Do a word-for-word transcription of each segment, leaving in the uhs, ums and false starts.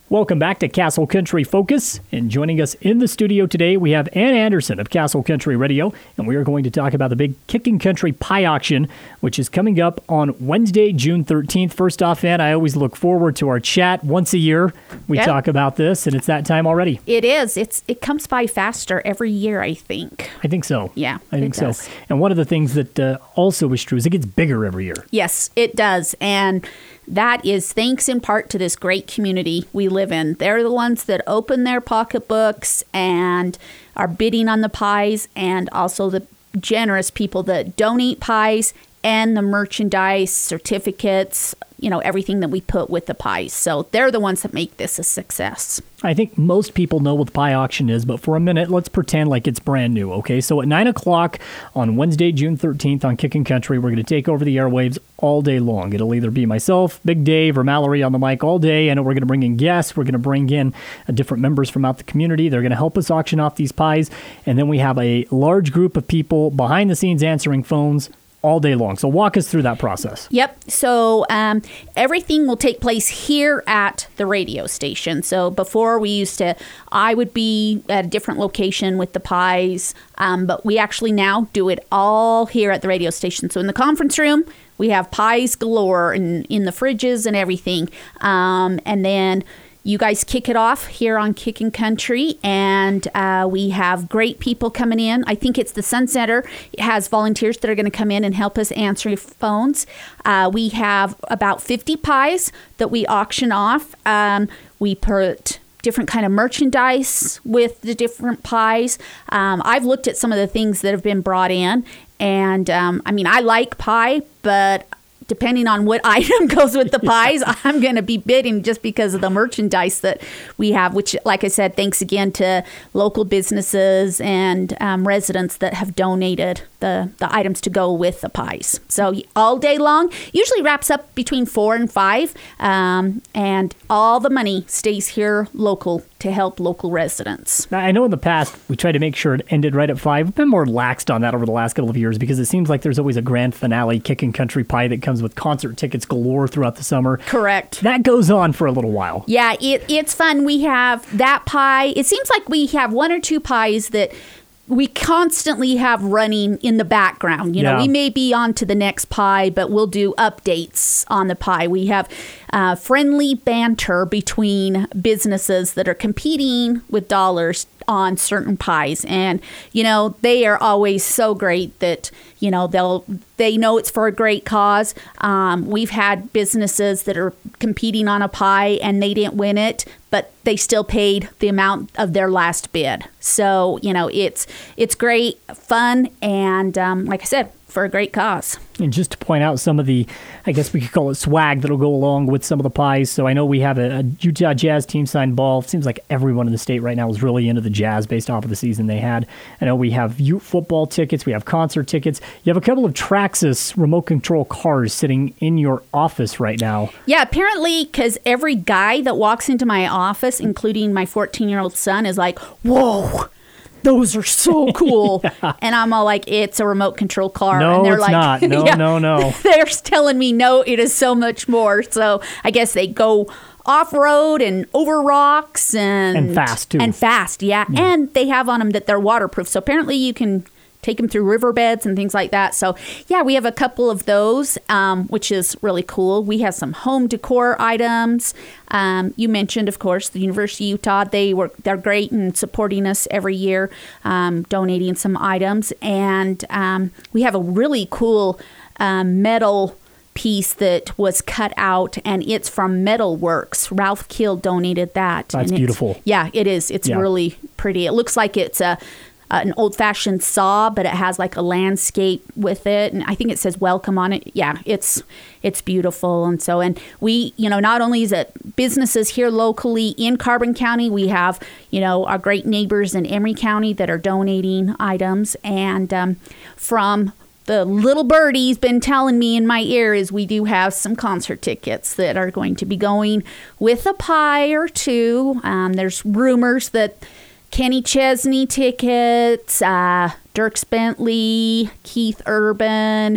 Welcome back to Castle Country Focus, and joining us in the studio today, we have Ann Anderson of Castle Country Radio, and we are going to talk about the big Kicking Country Pie Auction, which is coming up on Wednesday, June thirteenth. First off, Ann, I always look forward to our chat. Once a year, we yep. talk about this, and it's that time already. It is. It's It comes by faster every year, I think. I think so. Yeah, I think it so. does. And one of the things that uh, also is true is it gets bigger every year. Yes, it does. And that is thanks in part to this great community we live in. They're the ones that open their pocketbooks and are bidding on the pies, and also the generous people that donate pies and the merchandise, certificates, you know, everything that we put with the pies. So they're the ones that make this a success. I think most people know what the pie auction is, but for a minute, let's pretend like it's brand new, okay? So at nine o'clock on Wednesday, June thirteenth on Kicking Country, we're going to take over the airwaves all day long. It'll either be myself, Big Dave, or Mallory on the mic all day, and we're going to bring in guests. We're going to bring in uh, different members from out the community. They're going to help us auction off these pies, and then we have a large group of people behind the scenes answering phones all day long. So walk us through that process. Yep. So um, everything will take place here at the radio station. So before we used to, I would be at a different location with the pies, um, but we actually now do it all here at the radio station. So in the conference room, we have pies galore in, in the fridges and everything. Um, and then you guys kick it off here on Kicking Country, and uh, we have great people coming in. I think it's the Sun Center. It has volunteers that are going to come in and help us answer your phones. Uh, we have about fifty pies that we auction off. Um, we put different kind of merchandise with the different pies. Um, I've looked at some of the things that have been brought in, and um, I mean, I like pie, but depending on what item goes with the pies, I'm going to be bidding just because of the merchandise that we have, which, like I said, thanks again to local businesses and um, residents that have donated the, the items to go with the pies. So all day long, usually wraps up between four and five, um, and all the money stays here local to help local residents. I know in the past we tried to make sure it ended right at five. We've been more laxed on that over the last couple of years because it seems like there's always a grand finale Kicking Country Pie that comes with concert tickets galore throughout the summer. Correct. That goes on for a little while. Yeah, it, it's fun. We have that pie. It seems like we have one or two pies that we constantly have running in the background. You know, yeah. we may be on to the next pie, but we'll do updates on the pie. We have uh, friendly banter between businesses that are competing with dollars on certain pies. And, you know, they are always so great that, you know, they'll they know it's for a great cause. Um, we've had businesses that are competing on a pie and they didn't win it, but they still paid the amount of their last bid. So, you know, it's it's great, fun, and um, like I said, for a great cause. And just to point out some of the, I guess we could call it swag that'll go along with some of the pies. So I know we have a, a Utah Jazz team signed ball. It seems like everyone in the state right now is really into the Jazz based off of the season they had. I know we have Ute football tickets. We have concert tickets. You have a couple of Traxxas remote control cars sitting in your office right now. Yeah, apparently, because every guy that walks into my office, including my fourteen-year-old son, is like, whoa, those are so cool. Yeah. And I'm all like, it's a remote control car. No, and they're it's like, not. No, yeah, no, no. They're telling me, no, it is so much more. So I guess they go off-road and over rocks. And, and fast, too. And fast, yeah. yeah. And they have on them that they're waterproof. So apparently you can take them through riverbeds and things like that. So, yeah, we have a couple of those, um, which is really cool. We have some home decor items. Um, you mentioned, of course, the University of Utah. They were they're great in supporting us every year, um, donating some items. And um, we have a really cool um, metal piece that was cut out, and it's from Metal Works. Ralph Keel donated that. That's and beautiful. Yeah, it is. It's yeah. really pretty. It looks like it's a Uh, an old-fashioned saw, but it has like a landscape with it, and I think it says welcome on it. Yeah, it's it's beautiful. And so, and we, you know, not only is it businesses here locally in Carbon County, we have, you know, our great neighbors in Emery County that are donating items. And um, from the little birdie's been telling me in my ear is we do have some concert tickets that are going to be going with a pie or two. Um, there's rumors that Kenny Chesney tickets, uh, Dierks Bentley, Keith Urban,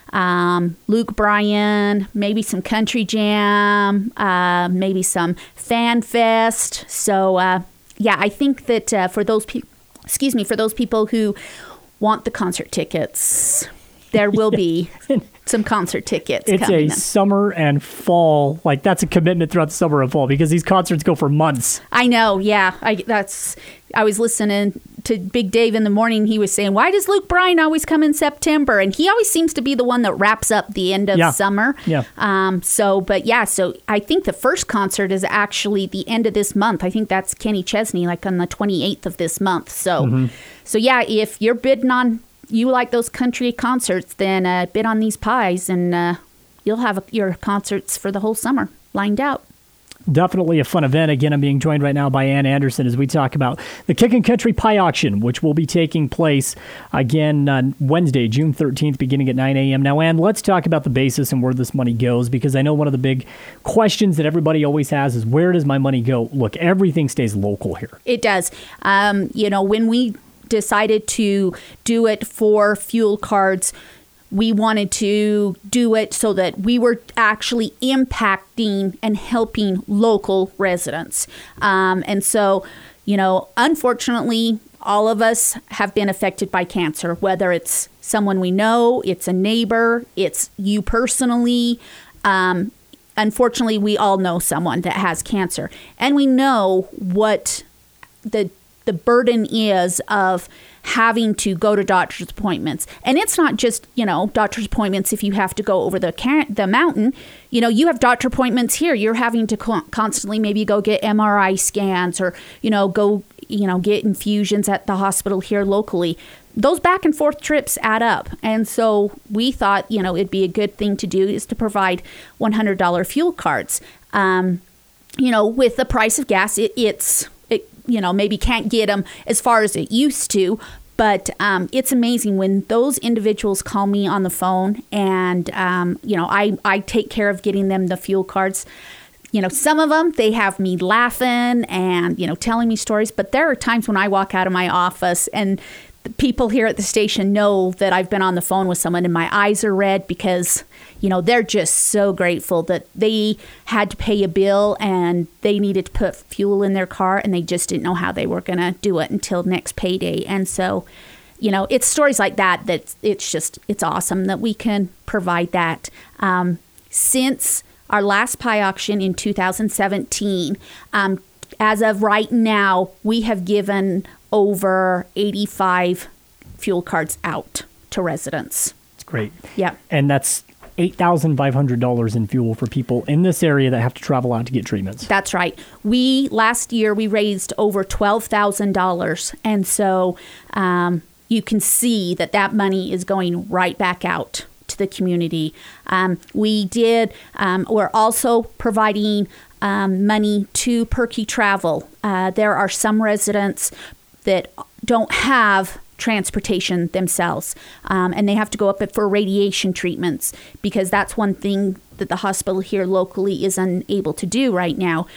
um, Luke Bryan, maybe some Country Jam, uh, maybe some Fan Fest. So, uh, yeah, I think that uh, for those people, excuse me, for those people who want the concert tickets, there will be some concert tickets it's coming a in. Summer and fall, like that's a commitment throughout the summer and fall because these concerts go for months. I know, yeah. I that's I was listening to Big Dave in the morning. He was saying, why does Luke Bryan always come in September? And he always seems to be the one that wraps up the end of yeah. summer. Yeah. Um, so, but yeah, so I think the first concert is actually the end of this month. I think that's Kenny Chesney, like on the twenty-eighth of this month. So, mm-hmm. so yeah, if you're bidding on, you like those country concerts, then uh, bid on these pies and uh, you'll have a, your concerts for the whole summer lined out. Definitely a fun event. Again, I'm being joined right now by Ann Anderson as we talk about the Kickin' Country Pie Auction, which will be taking place again on Wednesday, June thirteenth, beginning at nine a.m. Now, Ann, let's talk about the basis and where this money goes, because I know one of the big questions that everybody always has is, where does my money go? Look, everything stays local here. It does. Um, you know, when we decided to do it for fuel cards, we wanted to do it so that we were actually impacting and helping local residents. Um, and so, you know, unfortunately, all of us have been affected by cancer, whether it's someone we know, it's a neighbor, it's you personally. Um, unfortunately, we all know someone that has cancer, and we know what the the burden is of having to go to doctor's appointments. And it's not just, you know, doctor's appointments if you have to go over the car- the mountain. You know, you have doctor appointments here. You're having to co- constantly maybe go get M R I scans or, you know, go, you know, get infusions at the hospital here locally. Those back and forth trips add up. And so we thought, you know, it'd be a good thing to do is to provide one hundred dollars fuel cards. Um, you know, with the price of gas, it, it's... you know, maybe can't get them as far as it used to. But um, it's amazing when those individuals call me on the phone and, um, you know, I, I take care of getting them the fuel cards. You know, some of them, they have me laughing and, you know, telling me stories. But there are times when I walk out of my office and the people here at the station know that I've been on the phone with someone and my eyes are red because, you know, they're just so grateful that they had to pay a bill and they needed to put fuel in their car and they just didn't know how they were going to do it until next payday. And so, you know, it's stories like that that it's just, it's awesome that we can provide that. Um, since our last pie auction in two thousand seventeen, um, as of right now, we have given over eighty-five fuel cards out to residents. It's great. Yeah. And that's eight thousand five hundred dollars in fuel for people in this area that have to travel out to get treatments. That's right. We, last year, we raised over twelve thousand dollars. And so um, you can see that that money is going right back out to the community. Um, we did, um, we're also providing um, money to Perky Travel. Uh, there are some residents that don't have transportation themselves, um, and they have to go up for radiation treatments because that's one thing that the hospital here locally is unable to do right now.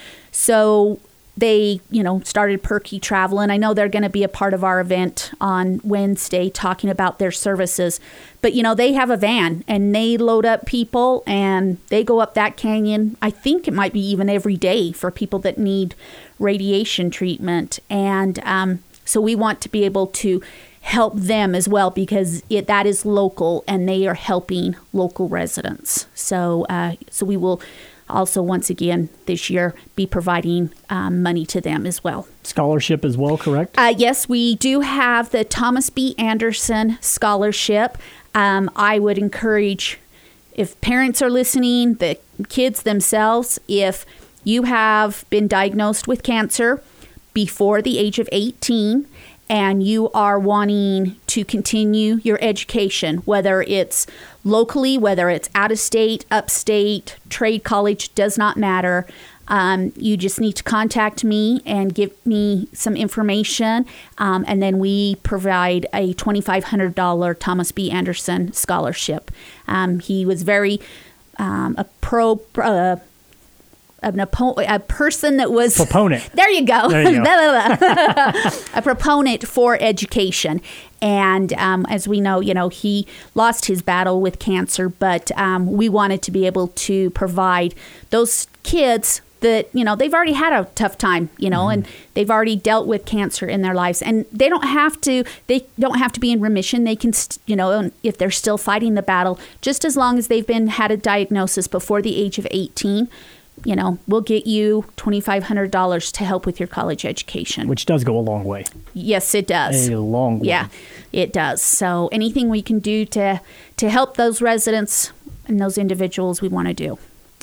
So they, you know, started Perky Travel, and I know they're going to be a part of our event on Wednesday talking about their services. But, you know, they have a van, and they load up people, and they go up that canyon. I think it might be even every day for people that need radiation treatment. And um, so we want to be able to help them as well because it, that is local, and they are helping local residents. So, uh, so we will also, once again, this year, be providing um, money to them as well. Scholarship as well, correct? Uh, yes, we do have the Thomas B. Anderson Scholarship. Um, I would encourage, if parents are listening, the kids themselves, if you have been diagnosed with cancer before the age of eighteen, and you are wanting to continue your education, whether it's locally, whether it's out of state, upstate, trade college, does not matter. Um, you just need to contact me and give me some information, um, and then we provide a twenty-five hundred dollars Thomas B. Anderson scholarship. Um, he was very um, a pro. Uh, an oppo- a person that was proponent. There you go. There you go. A proponent for education. And um, as we know, you know, he lost his battle with cancer, but um, we wanted to be able to provide those kids that, you know, they've already had a tough time, you know, mm-hmm. and they've already dealt with cancer in their lives. And they don't have to, they don't have to be in remission. They can, st- you know, if they're still fighting the battle, just as long as they've been had a diagnosis before the age of eighteen, you know, we'll get you twenty-five hundred dollars to help with your college education. Which does go a long way. Yes, it does. A long way. Yeah, it does. So anything we can do to, to help those residents and those individuals, we want to do.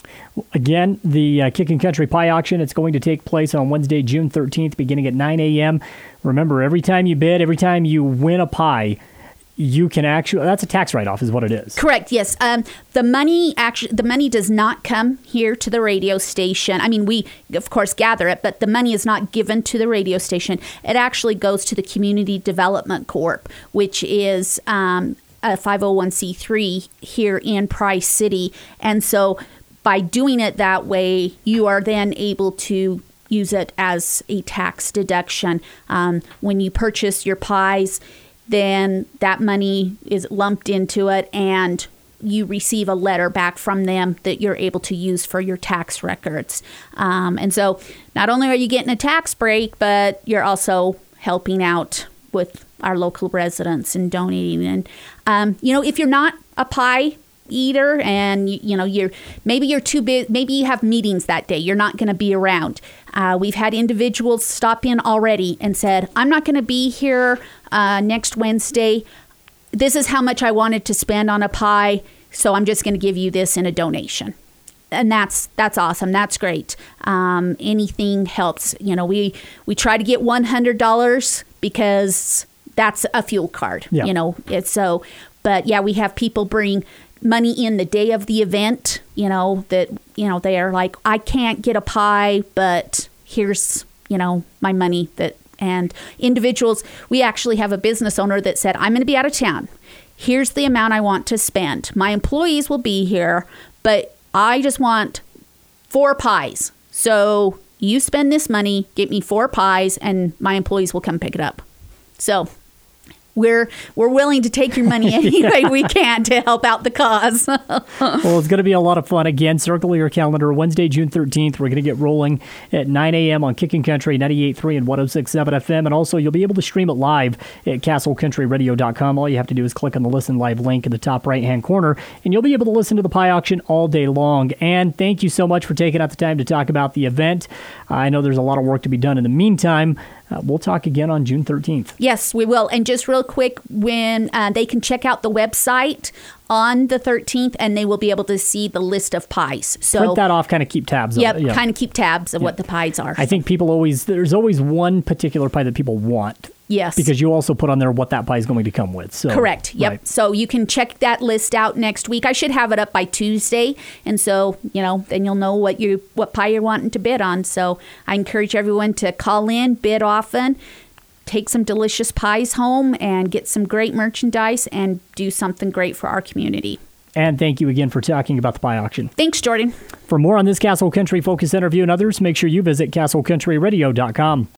Again, the uh, Kicking Country Pie Auction, it's going to take place on Wednesday, June thirteenth, beginning at nine a.m. Remember, every time you bid, every time you win a pie, you can actually, that's a tax write-off is what it is. Correct, yes. Um, the money actually, the money does not come here to the radio station. I mean, we, of course, gather it, but the money is not given to the radio station. It actually goes to the Community Development Corp, which is um, a five oh one c three here in Price City. And so by doing it that way, you are then able to use it as a tax deduction. Um, when you purchase your pies, then that money is lumped into it and you receive a letter back from them that you're able to use for your tax records. Um, and so not only are you getting a tax break, but you're also helping out with our local residents and donating. And, um, you know, if you're not a pie eater and you, you know you're maybe you're too big, maybe you have meetings that day, you're not going to be around. Uh, we've had individuals stop in already and said, I'm not going to be here uh, next Wednesday. This is how much I wanted to spend on a pie, so I'm just going to give you this in a donation. And that's that's awesome. That's great. Um, anything helps. You know, we we try to get one hundred dollars because that's a fuel card. Yeah. You know, it's so. But yeah, we have people bring money in the day of the event, you know, that, you know, they are like, I can't get a pie, but here's, you know, my money that, and individuals, we actually have a business owner that said, I'm going to be out of town. Here's the amount I want to spend. My employees will be here, but I just want four pies. So you spend this money, get me four pies, and my employees will come pick it up. So We're we're willing to take your money any way we can to help out the cause. Well, it's going to be a lot of fun. Again, circle your calendar. Wednesday, June thirteenth, we're going to get rolling at nine a.m. on Kicking Country, ninety-eight point three and one oh six point seven F M. And also, you'll be able to stream it live at castle country radio dot com. All you have to do is click on the Listen Live link in the top right-hand corner, and you'll be able to listen to the pie auction all day long. And thank you so much for taking out the time to talk about the event. I know there's a lot of work to be done in the meantime. Uh, we'll talk again on June thirteenth. Yes, we will. And just real quick, when uh, they can check out the website on the thirteenth, and they will be able to see the list of pies. So print that off, kind of keep tabs yep, of it. Yeah, kind of keep tabs of yep. what the pies are. I think people always, there's always one particular pie that people want. Yes. Because you also put on there what that pie is going to come with. So correct. Yep. Right. So you can check that list out next week. I should have it up by Tuesday. And so, you know, then you'll know what you what pie you're wanting to bid on. So I encourage everyone to call in, bid often, take some delicious pies home, and get some great merchandise and do something great for our community. And thank you again for talking about the pie auction. Thanks, Jordan. For more on this Castle Country Focus interview and others, make sure you visit castle country radio dot com.